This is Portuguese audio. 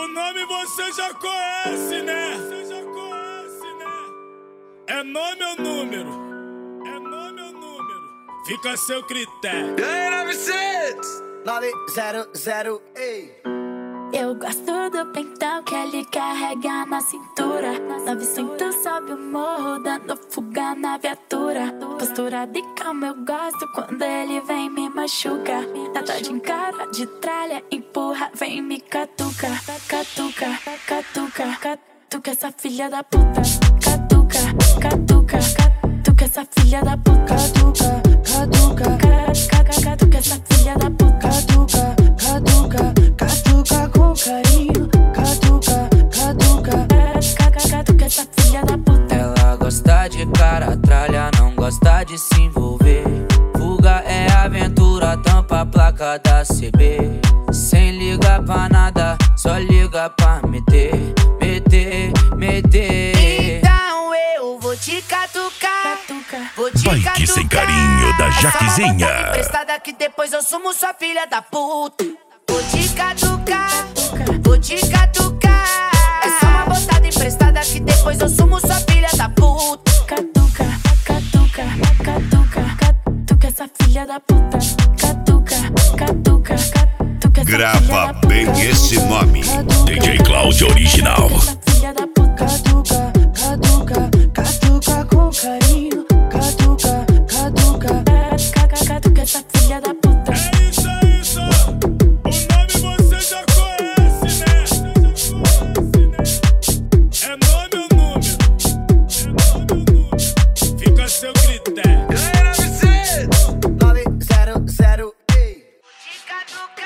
O nome você já conhece, né? É nome ou número? É nome ou número? Fica a seu critério. E aí, 900, ei. Eu gosto do pentão que ele carrega na cintura. 900 sobe o morro, dando fuga na viatura. Postura de calma eu gosto quando ele vem me machuca. Nada de encara, de tralha, empurra, vem me catuca. Catuca, catuca, catuca essa filha da puta. Catuca, catuca, catuca essa filha da puta. Catuca, catuca, catuca essa filha da puta. Catuca, catuca, catuca com carinho. Catuca, catuca, catuca essa filha da puta. Ela gosta de cara tralha, não gosta de se envolver. Fuga é aventura, tampa a placa da CB. Sem ligar pra nada, só liga pra meter, meter, meter. Então eu vou te catucar, vou te Bike catucar. sem carinho da Jaquezinha. Essa emprestada que depois eu sumo sua filha da puta. Vou te catucar, vou te catucar. Essa é uma botada emprestada que depois eu sumo sua filha da puta. Catuca, catuca, catuca, catuca essa filha da puta. Catuca, catuca, catuca essa Grava bem esse nome, DJ Cláudio Original. filha da puta.